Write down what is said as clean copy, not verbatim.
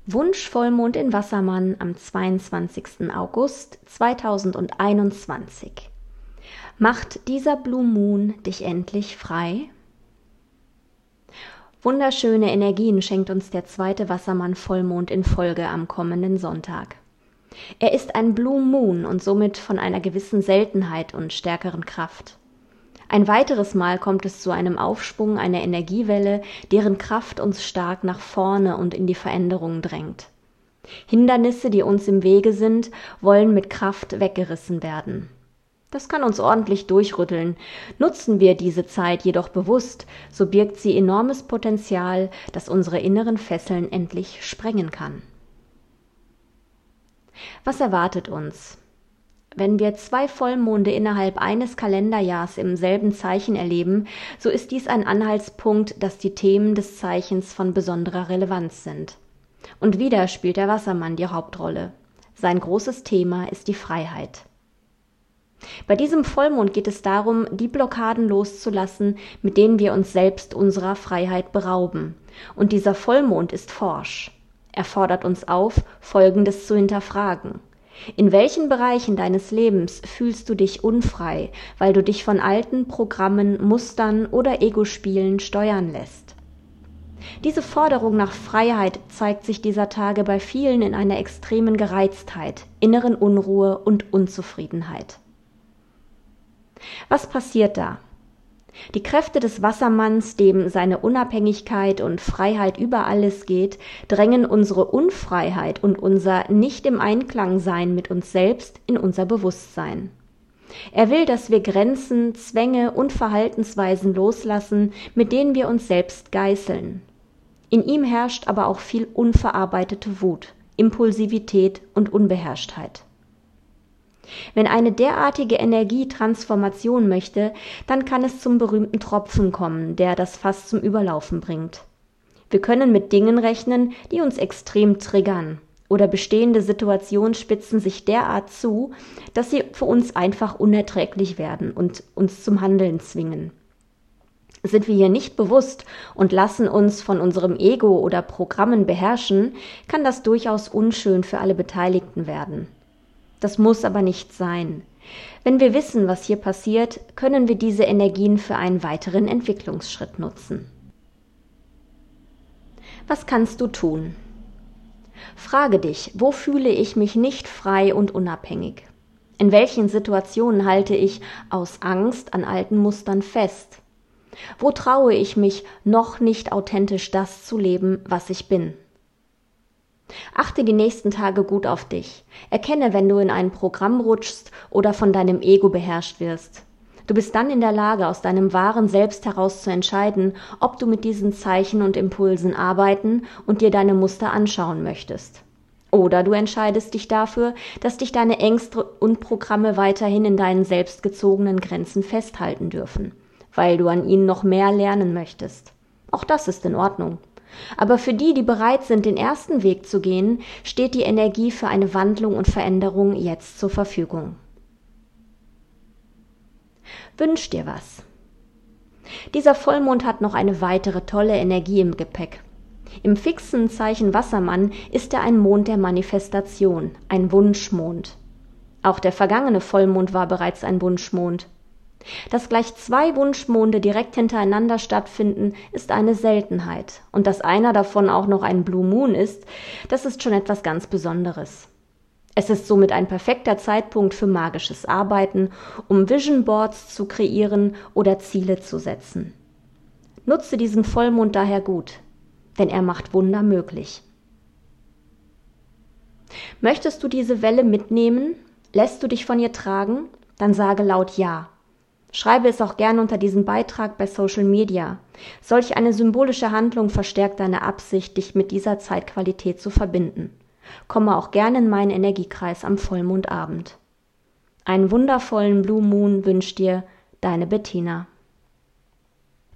Wunsch-Vollmond in Wassermann am 22. August 2021. Macht dieser Blue Moon dich endlich frei? Wunderschöne Energien schenkt uns der zweite Wassermann-Vollmond in Folge am kommenden Sonntag. Er ist ein Blue Moon und somit von einer gewissen Seltenheit und stärkeren Kraft. Ein weiteres Mal kommt es zu einem Aufschwung einer Energiewelle, deren Kraft uns stark nach vorne und in die Veränderung drängt. Hindernisse, die uns im Wege sind, wollen mit Kraft weggerissen werden. Das kann uns ordentlich durchrütteln. Nutzen wir diese Zeit jedoch bewusst, so birgt sie enormes Potenzial, das unsere inneren Fesseln endlich sprengen kann. Was erwartet uns? Wenn wir 2 Vollmonde innerhalb eines Kalenderjahrs im selben Zeichen erleben, so ist dies ein Anhaltspunkt, dass die Themen des Zeichens von besonderer Relevanz sind. Und wieder spielt der Wassermann die Hauptrolle. Sein großes Thema ist die Freiheit. Bei diesem Vollmond geht es darum, die Blockaden loszulassen, mit denen wir uns selbst unserer Freiheit berauben. Und dieser Vollmond ist forsch. Er fordert uns auf, Folgendes zu hinterfragen. In welchen Bereichen deines Lebens fühlst du dich unfrei, weil du dich von alten Programmen, Mustern oder Ego-Spielen steuern lässt? Diese Forderung nach Freiheit zeigt sich dieser Tage bei vielen in einer extremen Gereiztheit, inneren Unruhe und Unzufriedenheit. Was passiert da? Die Kräfte des Wassermanns, dem seine Unabhängigkeit und Freiheit über alles geht, drängen unsere Unfreiheit und unser Nicht im Einklang sein mit uns selbst in unser Bewusstsein. Er will, dass wir Grenzen, Zwänge und Verhaltensweisen loslassen, mit denen wir uns selbst geißeln. In ihm herrscht aber auch viel unverarbeitete Wut, Impulsivität und Unbeherrschtheit. Wenn eine derartige Energie Transformation möchte, dann kann es zum berühmten Tropfen kommen, der das Fass zum Überlaufen bringt. Wir können mit Dingen rechnen, die uns extrem triggern, oder bestehende Situationen spitzen sich derart zu, dass sie für uns einfach unerträglich werden und uns zum Handeln zwingen. Sind wir hier nicht bewusst und lassen uns von unserem Ego oder Programmen beherrschen, kann das durchaus unschön für alle Beteiligten werden. Das muss aber nicht sein. Wenn wir wissen, was hier passiert, können wir diese Energien für einen weiteren Entwicklungsschritt nutzen. Was kannst du tun? Frage dich, wo fühle ich mich nicht frei und unabhängig? In welchen Situationen halte ich aus Angst an alten Mustern fest? Wo traue ich mich, noch nicht authentisch das zu leben, was ich bin? Achte die nächsten Tage gut auf dich. Erkenne, wenn du in ein Programm rutschst oder von deinem Ego beherrscht wirst. Du bist dann in der Lage, aus deinem wahren Selbst heraus zu entscheiden, ob du mit diesen Zeichen und Impulsen arbeiten und dir deine Muster anschauen möchtest. Oder du entscheidest dich dafür, dass dich deine Ängste und Programme weiterhin in deinen selbstgezogenen Grenzen festhalten dürfen, weil du an ihnen noch mehr lernen möchtest. Auch das ist in Ordnung. Aber für die, die bereit sind, den ersten Weg zu gehen, steht die Energie für eine Wandlung und Veränderung jetzt zur Verfügung. Wünsch dir was. Dieser Vollmond hat noch eine weitere tolle Energie im Gepäck. Im fixen Zeichen Wassermann ist er ein Mond der Manifestation, ein Wunschmond. Auch der vergangene Vollmond war bereits ein Wunschmond. Dass gleich 2 Wunschmonde direkt hintereinander stattfinden, ist eine Seltenheit. Und dass einer davon auch noch ein Blue Moon ist, das ist schon etwas ganz Besonderes. Es ist somit ein perfekter Zeitpunkt für magisches Arbeiten, um Vision Boards zu kreieren oder Ziele zu setzen. Nutze diesen Vollmond daher gut, denn er macht Wunder möglich. Möchtest du diese Welle mitnehmen? Lässt du dich von ihr tragen? Dann sage laut Ja. Schreibe es auch gerne unter diesem Beitrag bei Social Media. Solch eine symbolische Handlung verstärkt deine Absicht, dich mit dieser Zeitqualität zu verbinden. Komme auch gerne in meinen Energiekreis am Vollmondabend. Einen wundervollen Blue Moon wünscht dir deine Bettina.